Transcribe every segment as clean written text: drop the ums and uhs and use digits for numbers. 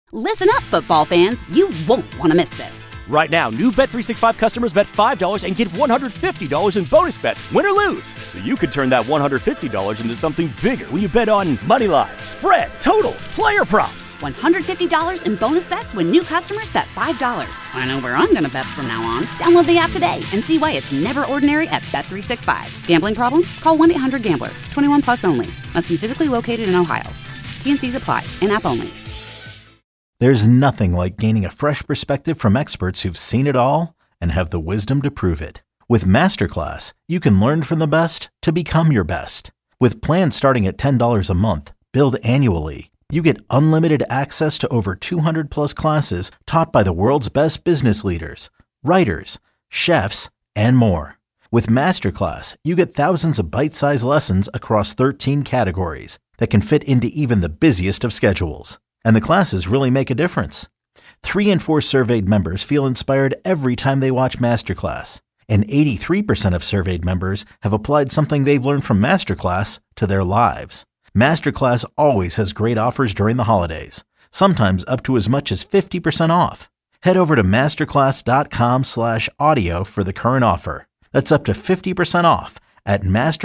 Listen up, football fans. You won't want to miss this. Right now, new Bet365 customers bet $5 and get $150 in bonus bets, win or lose. So you could turn that $150 into something bigger when you bet on money line, spread, totals, player props. $150 in bonus bets when new customers bet $5. I know where I'm going to bet from now on. Download the app today and see why it's never ordinary at Bet365. Gambling problem? Call 1-800-GAMBLER. 21 plus only. Must be physically located in Ohio. T&Cs apply. In-app only. There's nothing like gaining a fresh perspective from experts who've seen it all and have the wisdom to prove it. With Masterclass, you can learn from the best to become your best. With plans starting at $10 a month, billed annually, you get unlimited access to over 200 plus classes taught by the world's best business leaders, writers, chefs, and more. With Masterclass, you get thousands of bite-sized lessons across 13 categories that can fit into even the busiest of schedules. And the classes really make a difference. 3 in 4 surveyed members feel inspired every time they watch Masterclass. And 83% of surveyed members have applied something they've learned from Masterclass to their lives. Masterclass always has great offers during the holidays, sometimes up to as much as 50% off. Head over to masterclass.com/audio for the current offer. That's up to 50% off at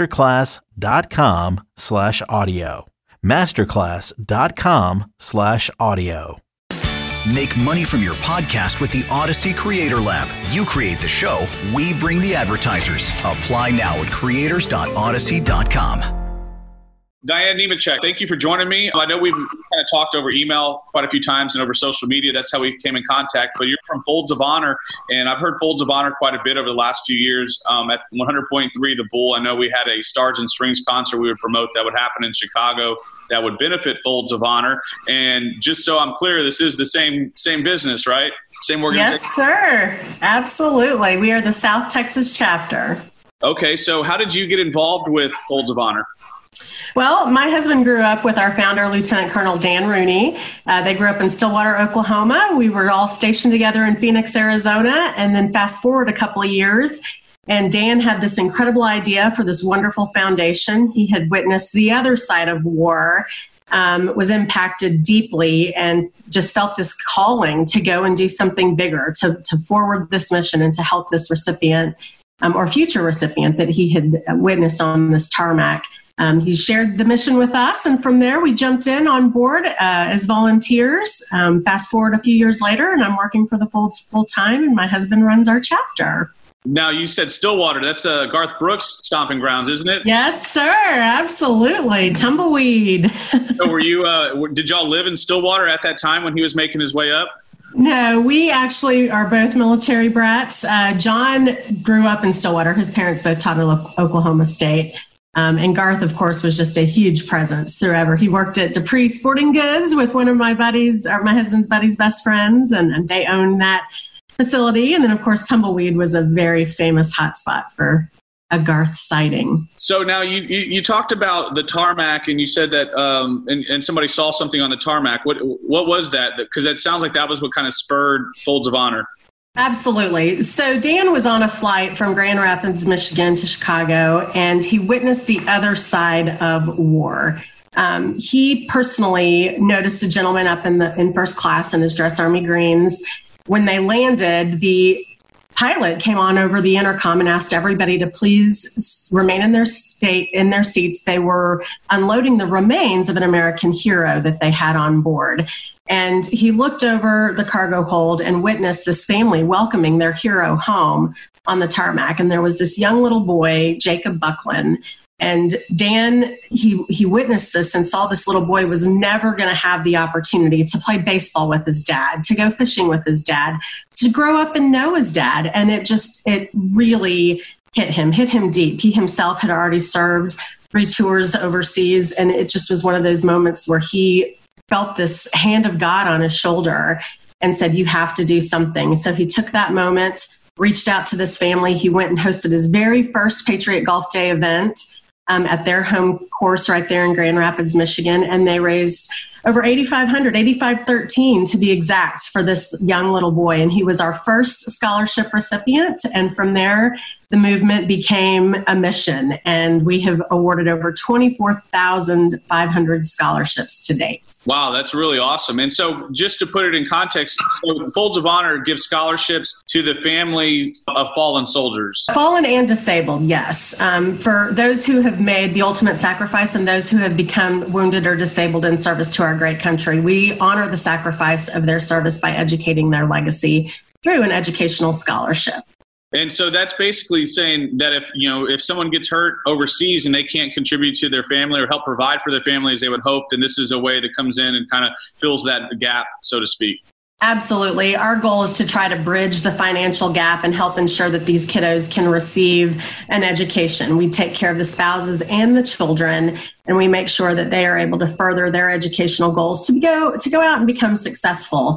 masterclass.com/audio. masterclass.com/audio. Make money from your podcast with the Odyssey Creator Lab. You create the show, we bring the advertisers. Apply now at creators.odyssey.com. Diane Nemechek, thank you for joining me. I know we've kind of talked over email quite a few times and over social media. That's how we came in contact. But you're from Folds of Honor, and I've heard Folds of Honor quite a bit over the last few years. At 100.3 The Bull, I know we had a Stars and Strings concert we would promote that would happen in Chicago that would benefit Folds of Honor. And just so I'm clear, this is the same business, right? Same organization? Yes, sir. Absolutely. We are the South Texas chapter. Okay, so how did you get involved with Folds of Honor? Well, my husband grew up with our founder, Lieutenant Colonel Dan Rooney. They grew up in Stillwater, Oklahoma. We were all stationed together in Phoenix, Arizona. And then fast forward a couple of years, and Dan had this incredible idea for this wonderful foundation. He had witnessed the other side of war, was impacted deeply, and just felt this calling to go and do something bigger, to forward this mission and to help this recipient or future recipient that he had witnessed on this tarmac. He shared the mission with us, and from there we jumped in on board as volunteers. Fast forward a few years later, and I'm working for the Folds full time, and my husband runs our chapter. Now, you said Stillwater. That's Garth Brooks' stomping grounds, isn't it? Yes, sir. Absolutely. Tumbleweed. So were you? Did y'all live in Stillwater at that time when he was making his way up? No, we actually are both military brats. John grew up in Stillwater. His parents both taught at Oklahoma State. And Garth, of course, was just a huge presence throughout. He worked at Dupree Sporting Goods with one of my buddies, or my husband's buddy's best friends, and they owned that facility. And then, of course, Tumbleweed was a very famous hotspot for a Garth sighting. So now you talked about the tarmac, and you said that and somebody saw something on the tarmac. What was that? Because it sounds like that was what kind of spurred Folds of Honor. Absolutely. So Dan was on a flight from Grand Rapids, Michigan to Chicago, and he witnessed the other side of war. He personally noticed a gentleman up in first class in his dress army greens. When they landed, the pilot came on over the intercom and asked everybody to please remain in their seats. They were unloading the remains of an American hero that they had on board. And he looked over the cargo hold and witnessed this family welcoming their hero home on the tarmac. And there was this young little boy, Jacob Buckland. And Dan, he witnessed this and saw this little boy was never going to have the opportunity to play baseball with his dad, to go fishing with his dad, to grow up and know his dad. And it really hit him deep. He himself had already served 3 tours overseas. And it just was one of those moments where he felt this hand of God on his shoulder and said, you have to do something. So he took that moment, reached out to this family. He went and hosted his very first Patriot Golf Day event at their home course right there in Grand Rapids, Michigan. And they raised over 8,513 to be exact for this young little boy. And he was our first scholarship recipient. And from there, the movement became a mission. And we have awarded over 24,500 scholarships to date. Wow, that's really awesome. And so just to put it in context, so Folds of Honor gives scholarships to the families of fallen soldiers. Fallen and disabled, yes. For those who have made the ultimate sacrifice and those who have become wounded or disabled in service to our great country, we honor the sacrifice of their service by educating their legacy through an educational scholarship. And so that's basically saying that if someone gets hurt overseas and they can't contribute to their family or help provide for their family as they would hope, then this is a way that comes in and kind of fills that gap, so to speak. Absolutely. Our goal is to try to bridge the financial gap and help ensure that these kiddos can receive an education. We take care of the spouses and the children, and we make sure that they are able to further their educational goals to go out and become successful.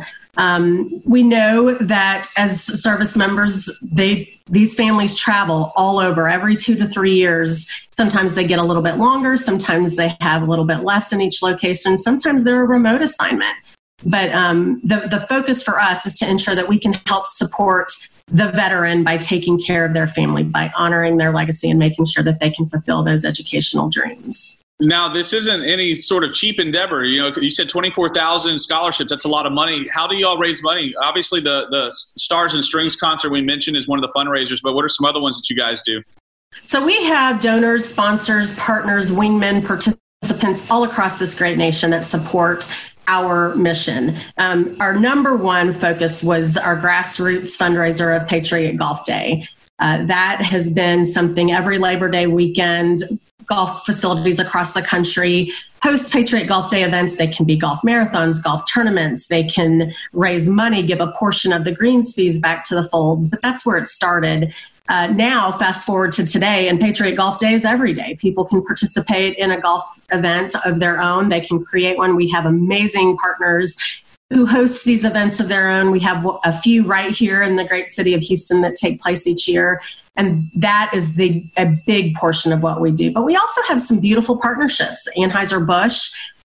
We know that as service members, these families travel all over every 2 to 3 years. Sometimes they get a little bit longer. Sometimes they have a little bit less in each location. Sometimes they're a remote assignment. But the focus for us is to ensure that we can help support the veteran by taking care of their family, by honoring their legacy and making sure that they can fulfill those educational dreams. Now, this isn't any sort of cheap endeavor. You said 24,000 scholarships. That's a lot of money. How do you all raise money? Obviously, the Stars and Strings concert we mentioned is one of the fundraisers, but what are some other ones that you guys do? So we have donors, sponsors, partners, wingmen, participants all across this great nation that support our mission. Our number one focus was our grassroots fundraiser of Patriot Golf Day. That has been something every Labor Day weekend. Golf facilities across the country host Patriot Golf Day events. They can be golf marathons, golf tournaments. They can raise money, give a portion of the greens fees back to the Folds. But that's where it started. Now, fast forward to today, and Patriot Golf Day is every day. People can participate in a golf event of their own. They can create one. We have amazing partners who host these events of their own. We have a few right here in the great city of Houston that take place each year. And that is a big portion of what we do. But we also have some beautiful partnerships. Anheuser-Busch,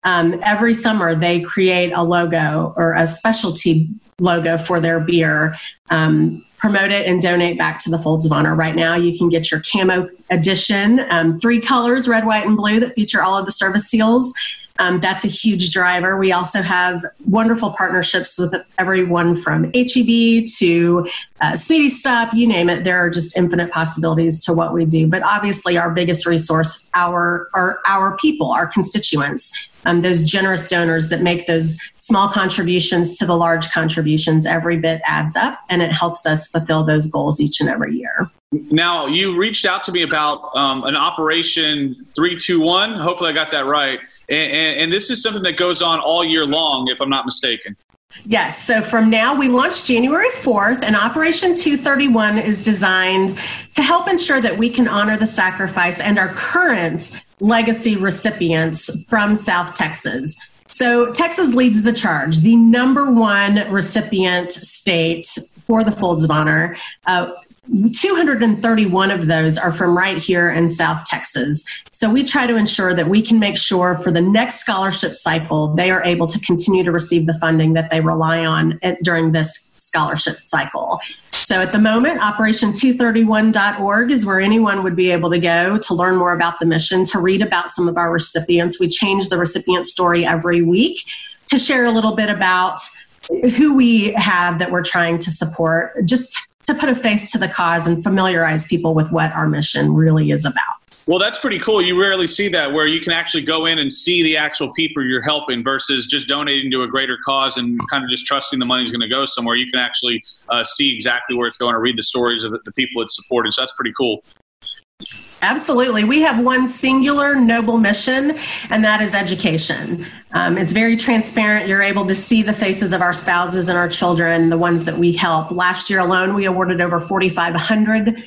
every summer they create a logo or a specialty logo for their beer, promote it and donate back to the Folds of Honor. Right now, you can get your camo edition, 3 colors, red, white, and blue, that feature all of the service seals. That's a huge driver. We also have wonderful partnerships with everyone from HEB to Speedy Stop, you name it. There are just infinite possibilities to what we do. But obviously our biggest resource are our people, our constituents, those generous donors that make those small contributions to the large contributions. Every bit adds up, and it helps us fulfill those goals each and every year. Now, you reached out to me about an Operation 321. Hopefully I got that right. And this is something that goes on all year long, if I'm not mistaken. Yes. So from now, we launched January 4th, and Operation 231 is designed to help ensure that we can honor the sacrifice and our current legacy recipients from South Texas. So Texas leads the charge, the number one recipient state for the Folds of Honor. 231 of those are from right here in South Texas. So we try to ensure that we can make sure for the next scholarship cycle, they are able to continue to receive the funding that they rely on during this scholarship cycle. So at the moment, Operation231.org is where anyone would be able to go to learn more about the mission, to read about some of our recipients. We change the recipient story every week to share a little bit about who we have that we're trying to support, just to put a face to the cause and familiarize people with what our mission really is about. Well, that's pretty cool. You rarely see that, where you can actually go in and see the actual people you're helping versus just donating to a greater cause and kind of just trusting the money's going to go somewhere. You can actually see exactly where it's going, or read the stories of the people it's supporting. So that's pretty cool. Absolutely. We have one singular noble mission, and that is education. It's very transparent. You're able to see the faces of our spouses and our children, the ones that we help. Last year alone, we awarded over 4,500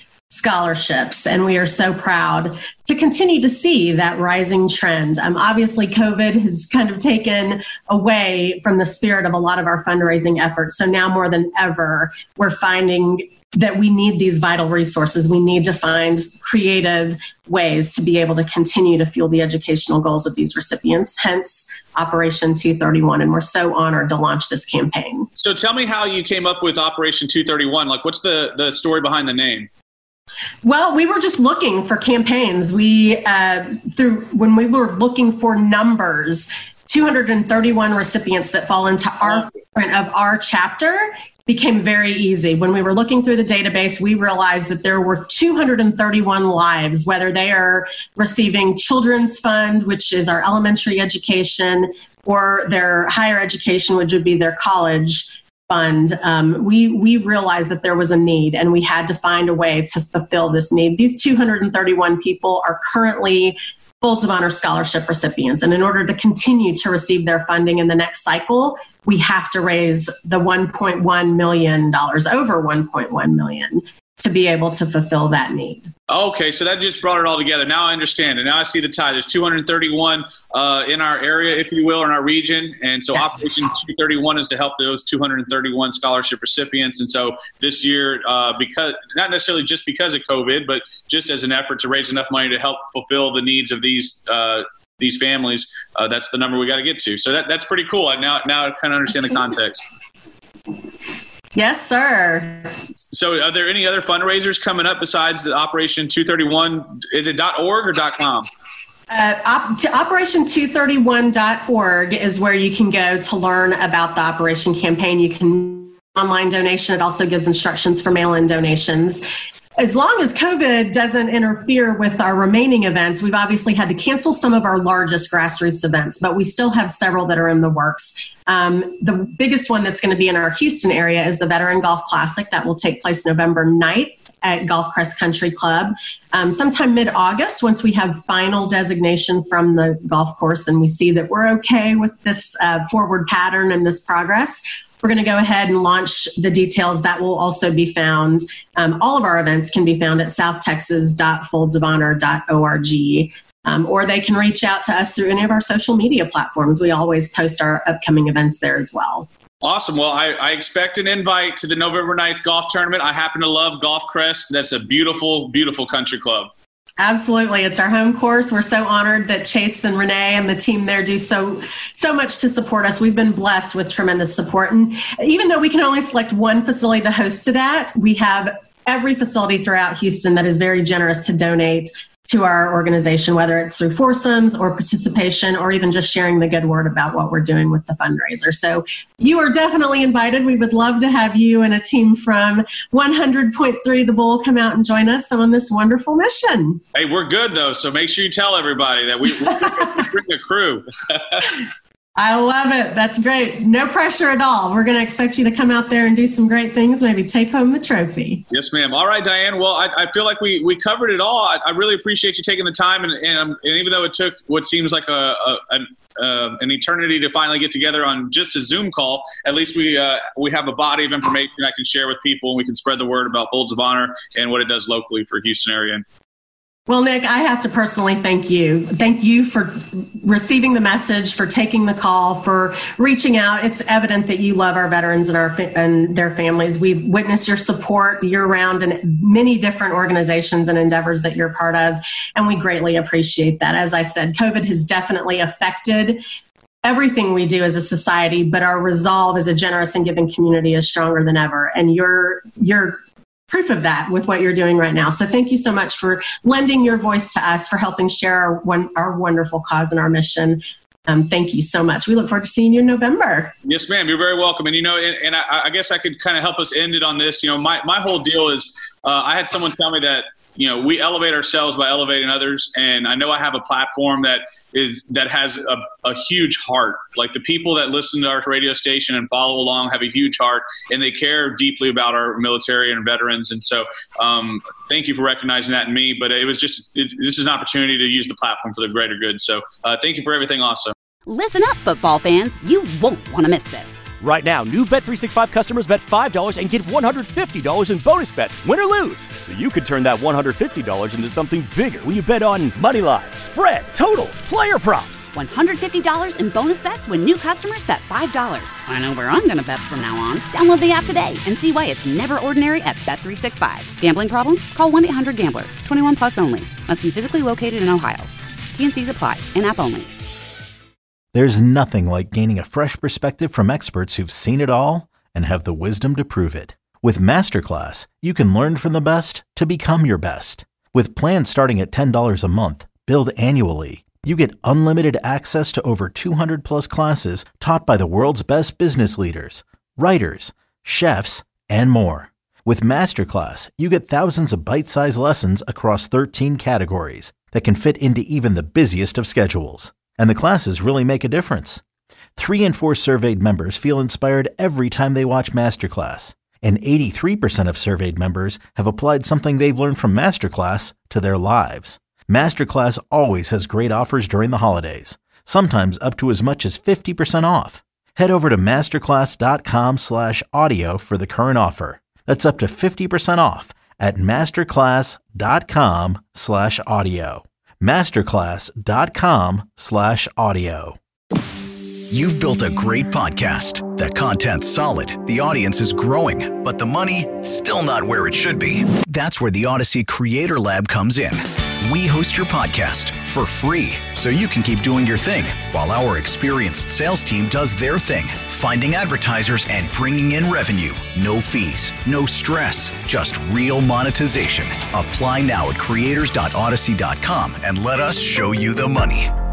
scholarships, and we are so proud to continue to see that rising trend. Obviously, COVID has kind of taken away from the spirit of a lot of our fundraising efforts. So now more than ever, we're finding that we need these vital resources. We need to find creative ways to be able to continue to fuel the educational goals of these recipients, hence Operation 231. And we're so honored to launch this campaign. So tell me how you came up with Operation 231. Like, what's the story behind the name? Well, we were just looking for campaigns. When we were looking for numbers, 231 recipients that fall into our footprint of our chapter became very easy. When we were looking through the database, we realized that there were 231 lives, whether they are receiving children's fund, which is our elementary education, or their higher education, which would be their college fund. We realized that there was a need, and we had to find a way to fulfill this need. These 231 people are currently Folds of Honor scholarship recipients. And in order to continue to receive their funding in the next cycle, we have to raise the $1.1 million, over $1.1 million, to be able to fulfill that need. Okay, so that just brought it all together. Now I understand, and now I see the tie. There's 231 in our area, if you will, in our region, and so yes. Operation 231 is to help those 231 scholarship recipients. And so this year, because not necessarily just because of COVID, but just as an effort to raise enough money to help fulfill the needs of these families, that's the number we got to get to. So that's pretty cool. Now I kind of understand the context. Yes, sir. So are there any other fundraisers coming up besides the Operation 231? Is it .org or .com? Operation231.org is where you can go to learn about the Operation campaign. You can online donation. It also gives instructions for mail-in donations. As long as COVID doesn't interfere with our remaining events, we've obviously had to cancel some of our largest grassroots events, but we still have several that are in the works. The biggest one that's going to be in our Houston area is the Veteran Golf Classic that will take place November 9th at Golf Crest Country Club. Sometime mid-August, once we have final designation from the golf course and we see that we're okay with this forward pattern and this progress, we're going to go ahead and launch the details. That will also be found. All of our events can be found at southtexas.foldsofhonor.org, or they can reach out to us through any of our social media platforms. We always post our upcoming events there as well. Awesome. Well, I expect an invite to the November 9th golf tournament. I happen to love Golf Crest. That's a beautiful, beautiful country club. Absolutely. It's our home course. We're so honored that Chase and Renee and the team there do so much to support us. We've been blessed with tremendous support. And even though we can only select one facility to host it at, we have every facility throughout Houston that is very generous to donate to our organization, whether it's through foursomes or participation or even just sharing the good word about what we're doing with the fundraiser. So you are definitely invited. We would love to have you and a team from 100.3 The Bull come out and join us on this wonderful mission. Hey, we're good though, so make sure you tell everybody that we bring a crew. I love it. That's great. No pressure at all. We're going to expect you to come out there and do some great things, maybe take home the trophy. Yes, ma'am. All right, Diane. Well, I feel like we covered it all. I really appreciate you taking the time. And even though it took what seems like an eternity to finally get together on just a Zoom call, at least we have a body of information I can share with people, and we can spread the word about Folds of Honor and what it does locally for Houston area. Well, Nick, I have to personally thank you. Thank you for receiving the message, for taking the call, for reaching out. It's evident that you love our veterans and their families. We've witnessed your support year-round in many different organizations and endeavors that you're part of, and we greatly appreciate that. As I said, COVID has definitely affected everything we do as a society, but our resolve as a generous and giving community is stronger than ever. And you're proof of that with what you're doing right now. So thank you so much for lending your voice to us, for helping share our wonderful cause and our mission. Thank you so much. We look forward to seeing you in November. Yes, ma'am. You're very welcome. And, and I guess I could kind of help us end it on this. My whole deal is I had someone tell me that, we elevate ourselves by elevating others. And I know I have a platform that has a huge heart. Like the people that listen to our radio station and follow along have a huge heart, and they care deeply about our military and veterans. And so thank you for recognizing that in me. But it was this is an opportunity to use the platform for the greater good. So thank you for everything also. Listen up, football fans. You won't want to miss this. Right now, new Bet365 customers bet $5 and get $150 in bonus bets, win or lose. So you could turn that $150 into something bigger when you bet on moneyline, spread, totals, player props. $150 in bonus bets when new customers bet $5. I know where I'm going to bet from now on. Download the app today and see why it's never ordinary at Bet365. Gambling problem? Call 1-800-GAMBLER. 21 plus only. Must be physically located in Ohio. T&Cs apply. In-app only. There's nothing like gaining a fresh perspective from experts who've seen it all and have the wisdom to prove it. With Masterclass, you can learn from the best to become your best. With plans starting at $10 a month, billed annually, you get unlimited access to over 200 plus classes taught by the world's best business leaders, writers, chefs, and more. With Masterclass, you get thousands of bite-sized lessons across 13 categories that can fit into even the busiest of schedules. And the classes really make a difference. 3 in 4 surveyed members feel inspired every time they watch Masterclass. And 83% of surveyed members have applied something they've learned from Masterclass to their lives. Masterclass always has great offers during the holidays, sometimes up to as much as 50% off. Head over to masterclass.com/audio for the current offer. That's up to 50% off at masterclass.com/audio. masterclass.com/audio. You've built a great podcast. The content's solid, the audience is growing, but the money still not where it should be. That's where the Odyssey Creator Lab comes in. We host your podcast for free, so you can keep doing your thing while our experienced sales team does their thing, finding advertisers and bringing in revenue. No fees, no stress, just real monetization. Apply now at creators.odyssey.com and let us show you the money.